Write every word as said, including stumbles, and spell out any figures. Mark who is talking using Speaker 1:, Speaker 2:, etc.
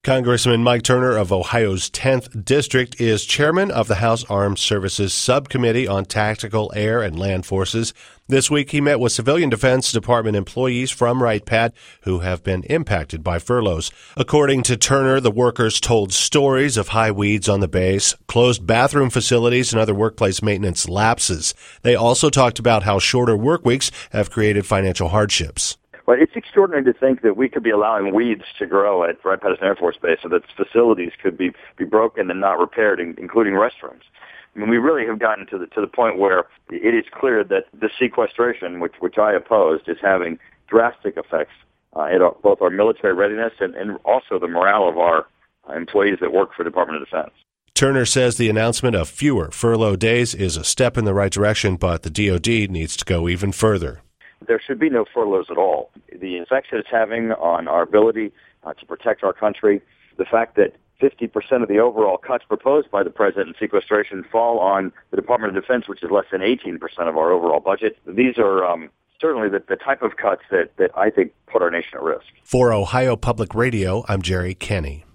Speaker 1: Congressman Mike Turner of Ohio's tenth District is chairman of the House Armed Services Subcommittee on Tactical Air and Land Forces. This week he met with Civilian Defense Department employees from Wright-Patt who have been impacted by furloughs. According to Turner, the workers told stories of high weeds on the base, closed bathroom facilities, and other workplace maintenance lapses. They also talked about how shorter work weeks have created financial hardships.
Speaker 2: Well, it's extraordinary to think that we could be allowing weeds to grow at Wright-Patterson Air Force Base so that facilities could be, be broken and not repaired, including restrooms. I mean, we really have gotten to the to the point where it is clear that the sequestration, which which I opposed, is having drastic effects uh, at our, both our military readiness and, and also the morale of our employees that work for the Department of Defense.
Speaker 1: Turner says the announcement of fewer furlough days is a step in the right direction, but the D O D needs to go even further.
Speaker 2: There should be no furloughs at all. The effects that it's having on our ability uh, to protect our country, the fact that fifty percent of the overall cuts proposed by the President in sequestration fall on the Department of Defense, which is less than eighteen percent of our overall budget. These are um, certainly the, the type of cuts that, that I think put our nation at risk.
Speaker 1: For Ohio Public Radio, I'm Jerry Kenny.